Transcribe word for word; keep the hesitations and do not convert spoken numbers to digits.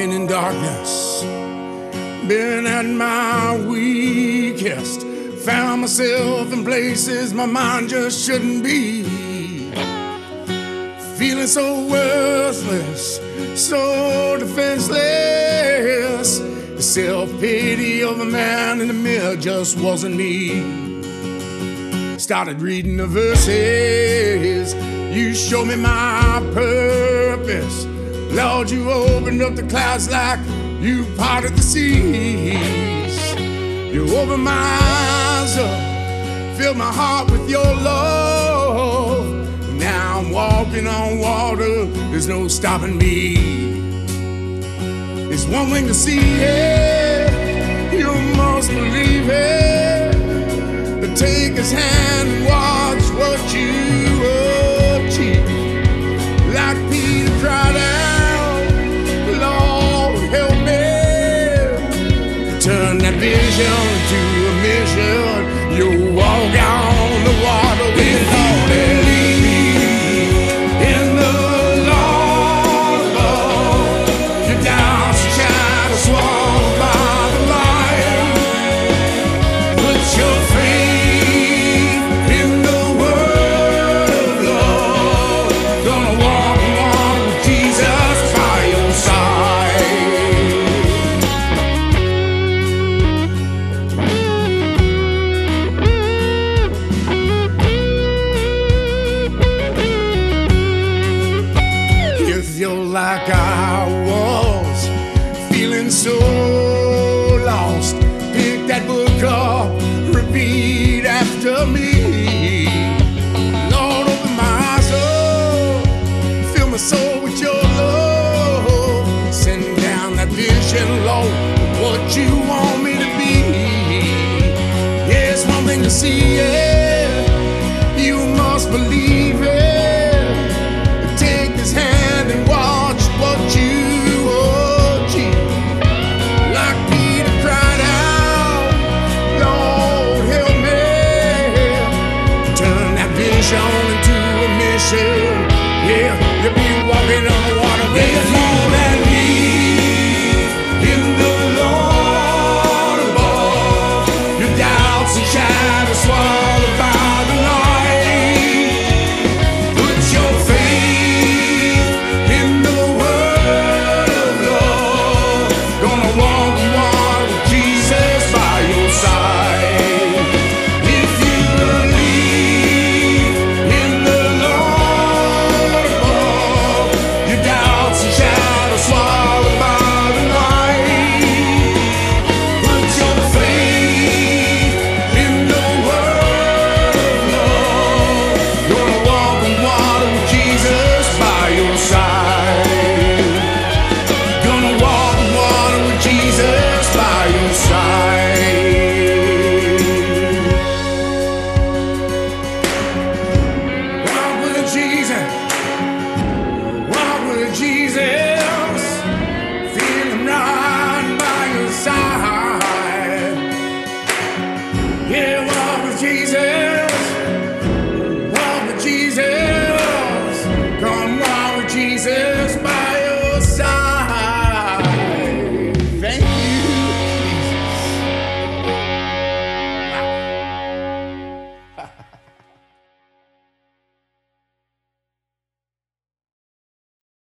walking in darkness, been at my weakest, found myself in places my mind just shouldn't be, feeling so worthless, so defenseless. The self-pity of a man in the mirror just wasn't me. Started reading the verses, you showed me my purpose. Lord, you opened up the clouds like you parted the seas. You opened my eyes up, filled my heart with your love. Now I'm walking on water, there's no stopping me. It's one thing to see it, you must believe it, but take his hand and watch what you achieve. Like Peter cried out, Lord help me, turn that vision to a mission. You walk on the water with Lord and in the Lord above. Your doubts and shadows swallowed by the light. Put your faith in the word of love. Gonna walk and walk with Jesus by your side. If you're like I was, feeling so lost, pick that book up, repeat after me. Lord, open my eyes up, fill my soul with your love. Send down that vision, Lord, what you want me to be. Yeah, it's one thing to see it,